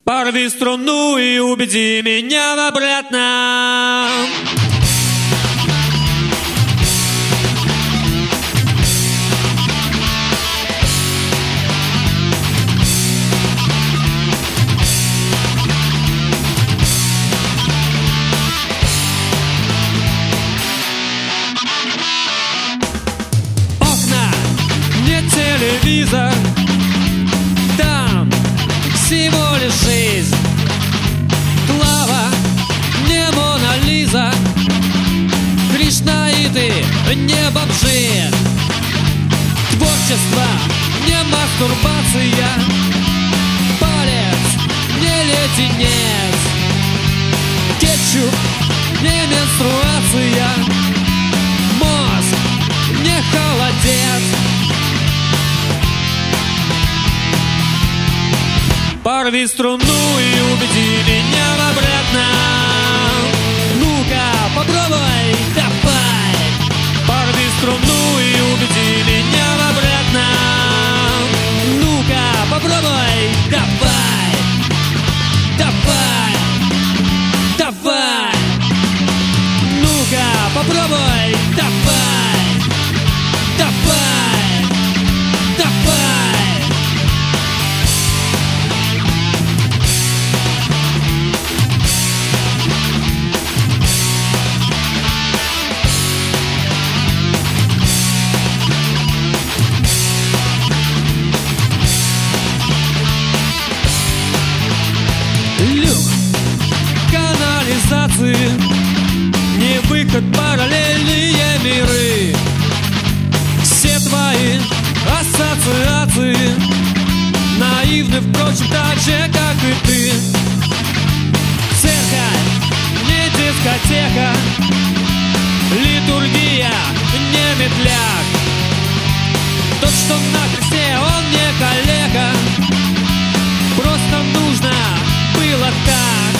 Порви струну и убеди меня обратно. Окна, не телевизор, там всего лишь жизнь. Клава, не Мона Лиза, кришнаиты, не бомжи. Творчество, не мастурбация, палец, не леденец. Кетчуп, не менструация, мозг, не холодец. Порви струну и убеди меня обратно. Ну-ка, попробуй, давай. Порви струну и убеди меня обратно. Ну-ка, попробуй, давай. Давай, давай. Ну-ка, попробуй, давай. Давай, давай. Канализации, не выход, параллельные миры. Все твои ассоциации наивны, впрочем, так же, как и ты. Церковь, не дискотека, литургия, не медляк. Тот, что на кресте, он не калека. Просто нужно было так.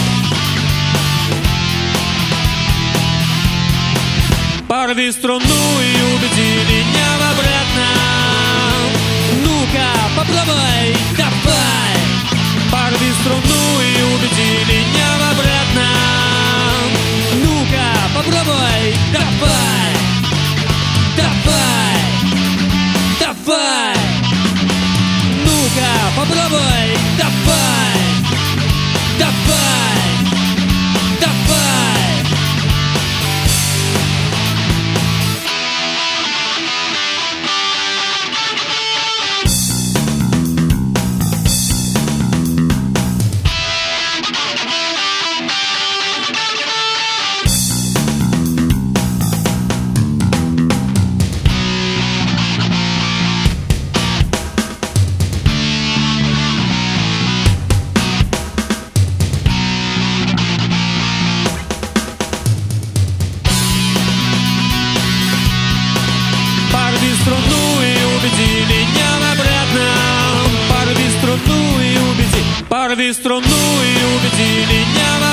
Порви струну и убеди меня обратно. Ну-ка, попробуй, давай. Порви струну и убеди меня обратно. Ну-ка, попробуй, давай. Давай, давай. Ну-ка, попробуй, давай. Давай, давай. Порви струну и убеди меня обратно. Порви струну и убеди меня